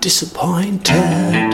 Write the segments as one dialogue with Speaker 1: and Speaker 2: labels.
Speaker 1: disappointed.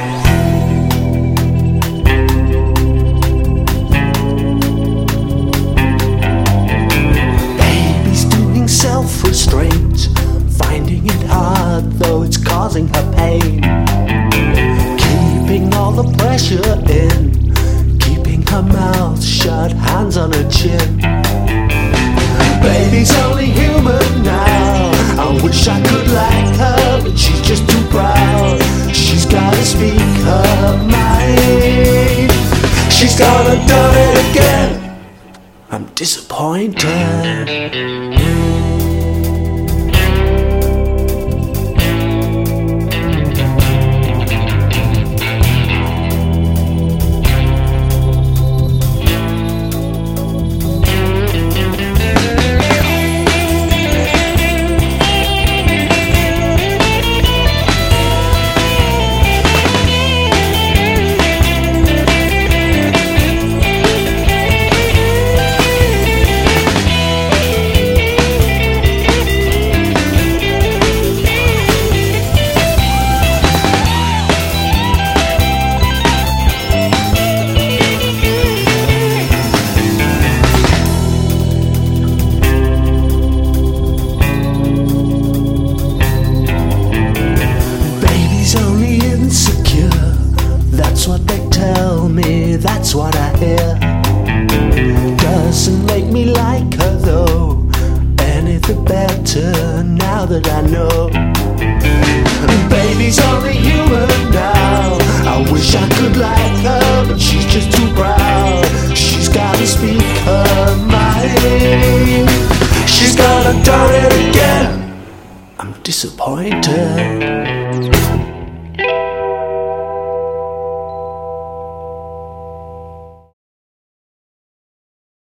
Speaker 1: Baby's doing self-restraint, finding it hard though it's causing her pain. Keeping all the pressure in, keeping her mouth shut, hands on her chin. Baby's only human now. I wish I could like her, but she's just too proud. She's gotta speak her mind. She's gonna do it again. I'm disappointed. That's what I hear. Doesn't make me like her though, anything better now that I know. Baby's only human now. I wish I could like her, but she's just too proud. She's gotta speak her mind. She's gonna do it again. I'm disappointed.